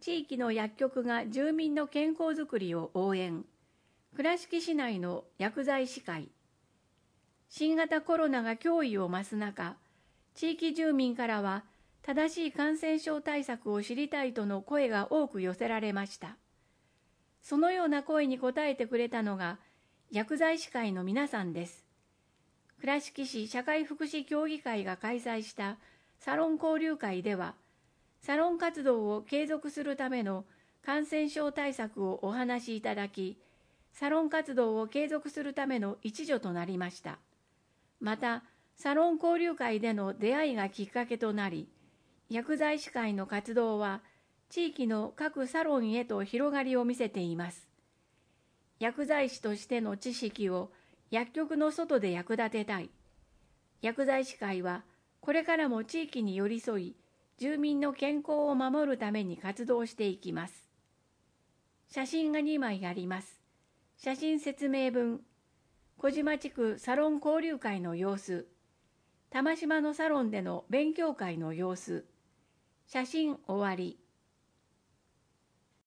地域の薬局が住民の健康づくりを応援。倉敷市内の薬剤師会。新型コロナが脅威を増す中、地域住民からは正しい感染症対策を知りたいとの声が多く寄せられました。そのような声に応えてくれたのが薬剤師会の皆さんです。倉敷市社会福祉協議会が開催したサロン交流会では、サロン活動を継続するための感染症対策をお話しいただき、サロン活動を継続するための一助となりました。また、サロン交流会での出会いがきっかけとなり、薬剤師会の活動は地域の各サロンへと広がりを見せています。薬剤師としての知識を薬局の外で役立てたい。薬剤師会はこれからも地域に寄り添い、住民の健康を守るために活動していきます。写真が2枚あります。写真説明文。小島地区サロン交流会の様子。玉島のサロンでの勉強会の様子。写真終わり。